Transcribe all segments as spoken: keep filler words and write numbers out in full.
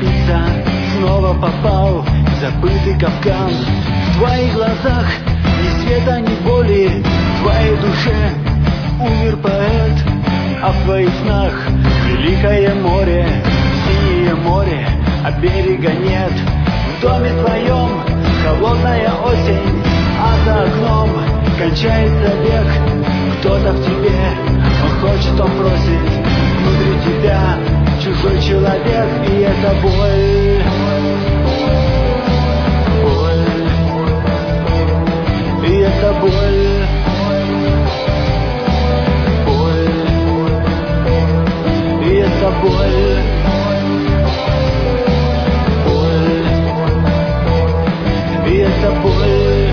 торопиться, снова попал в забытый капкан. В твоих глазах ни света, ни боли, в твоей душе умер поэт, а в твоих снах великое море, синее море, а берега нет. В доме твоем холодная осень, а за окном кончается век. Кто-то в тебе, он хочет, он просит, внутри тебя чужой человек, и это боль. Боль. И это боль. Боль. И это боль. Боль. И это боль.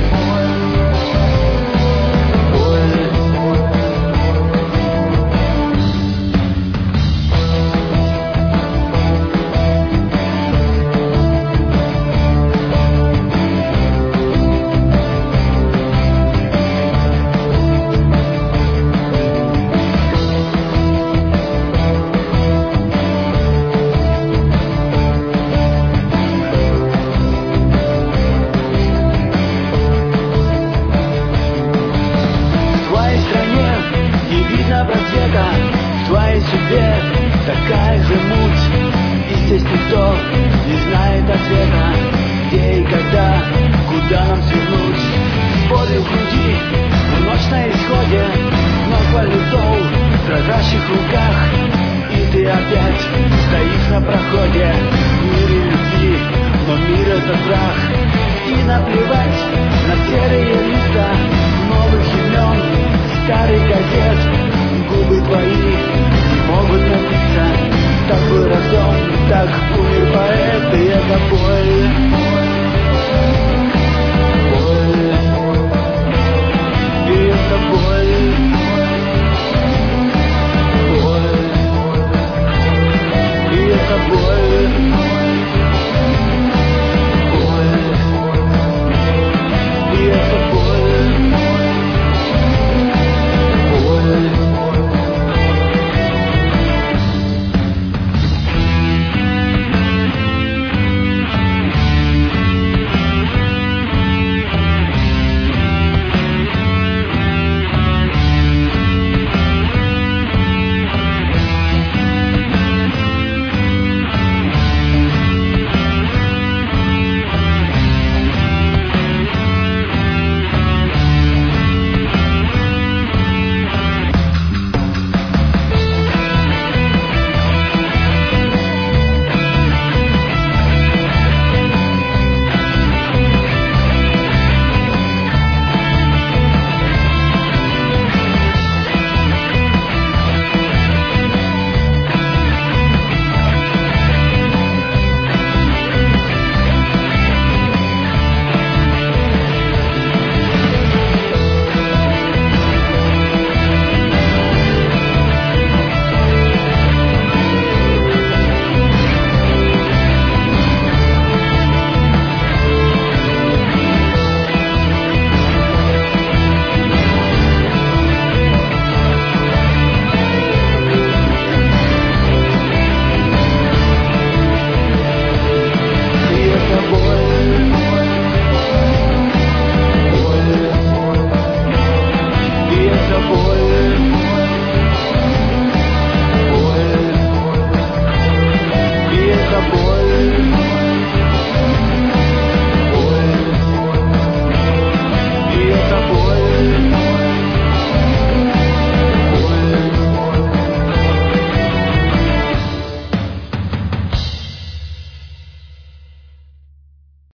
В твоей судьбе такая же муть, и здесь никто не знает ответа, где и когда, куда нам свернуть. Боли в груди, но ночь на исходе, вновь валютол в дрожащих руках, и ты опять стоишь на проходе.